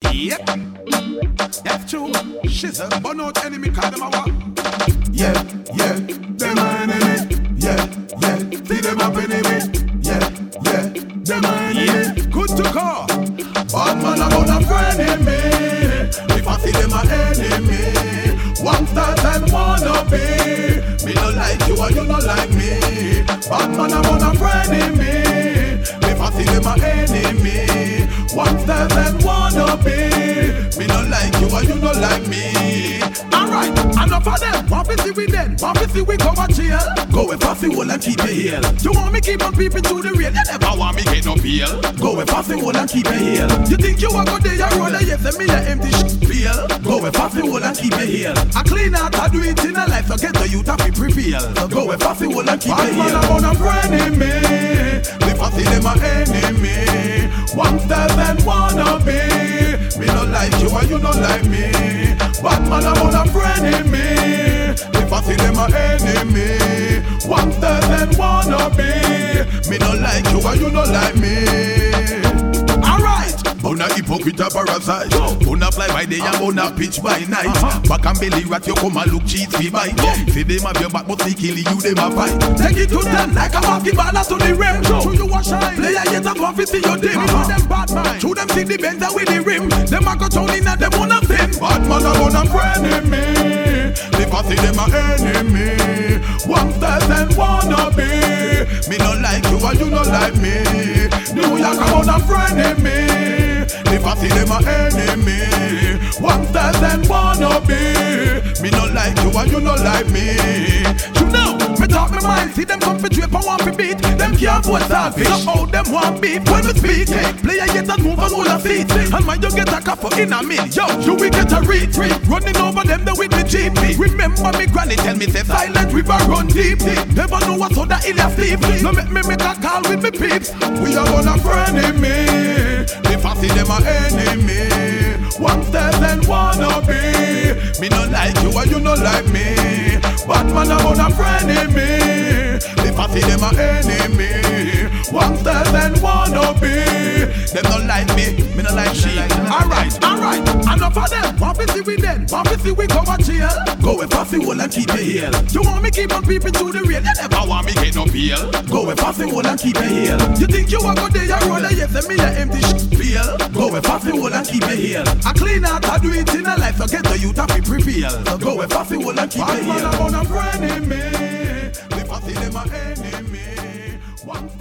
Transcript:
Yep. That's true. She's a burn out enemy, call them a what? Yeah, them a enemy. Yeah, see them up enemy. Yeah, them a enemy. Good to call. Bad man about a frenemy. If I see them a enemy, one start and wanna be. Me no like you and you no like me. Bad man about a frenemy. If I see them a enemy, one start and wanna be. Me no like you and you no like me. Alright, enough of them. Want to see we then? Want to see we go a jail? Go with passy wall and keep it heel. You want me keep on peeping to the real? You never want me get no peel. Go with passy wall and keep it heel. You think you a go there, you roll a yes, and me a empty peel. Go with passy wall and keep it heel. I clean out, I do it in a life, so get the youth to be prevail. So go with passy wall and keep it heel. I'm on a frenemy. The passy them a enemy. One step and wanna be. Me no like you and you no like me. Bad man I'm on a frenemy. The passy them a enemy. One step and wanna be. Me no like you and you no like me. Bona hypocrite a parasite. Bona fly by day and bona pitch by night. Back and belly rat you come and look cheats fi bite. Say them have your back but they kill you them a fight. Take it to them like a hockey ball to the rim. Show you a shine. Player yet a want to see your dim. Show them bad mind. Show them see the bend with the rim. Them a go down in and them wanna sin. Bad man a bona frenemy. They passy them a enemy. One step and wanna be. Me no like you and you no like me. New York a bona frenemy. If I see them a enemy, one step and wanna be. Me no like you and you no like me. You know, me talk my mind. See them come for drape and want to beat. Them can't vote selfish. So how them want beef when we speak. Player yet that move and hold a seat. And when you get a couple in a mill, yo, you will get a retreat. Running over them the with the GP. Remember me granny tell me say silent river run deep. Never know what's so that ill sleep. No make me make a call with me peeps. We are gonna frenemy. If I see them a enemy, one step and wanna be. Me no like you and you no like me. Bad man I'm on a frenemy. If I see them a enemy, one step and wanna be. Them no like me no like she. Alright, enough of them. Want to see we then? Want to see we go a jail? Go with passy wall and keep it heel. You want me keep on peeping to the real? You never want me get no peel. Go with passy wall and keep it heel. You think you a go there, you roll a yes, and me a empty peel. Go with passy wall and keep it heel. I clean out, I do it in a life, so get the youth to be prevail. So go with passy wall and keep it heel. I'm on a frenemy. The passy them a enemy. One